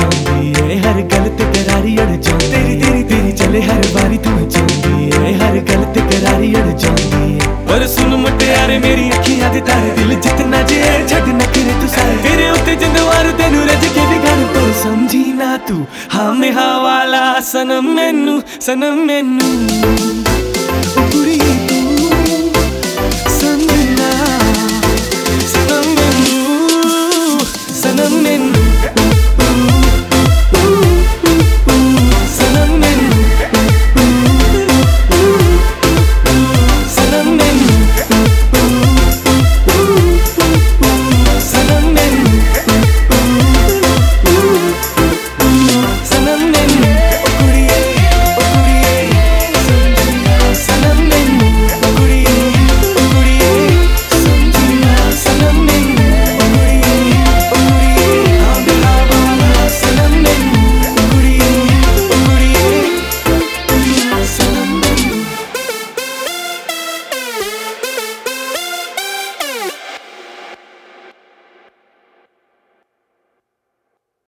चाहती है, हर गल ते करारी अड़ जाती। तेरी तेरी तेरी चले हर बारी तू चाहती है, हर गल ते करारी अड़ जाती है। पर सुन मुटियारे मेरी अखियां दे तारे, दिल जितना जे छड़ न करे तू सारे। तेरे उत्ते जिंदवार तेनू रज के भी गल, पर समझी ना तू हाँ में हवाला सनम मैनू ओ कुड़ी तू।